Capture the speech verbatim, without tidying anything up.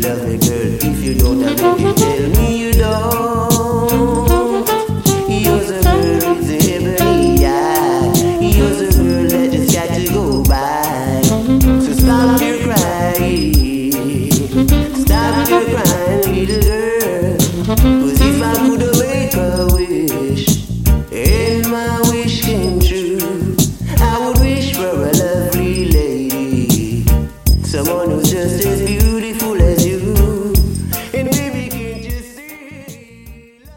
love me, girl. If you don't have it,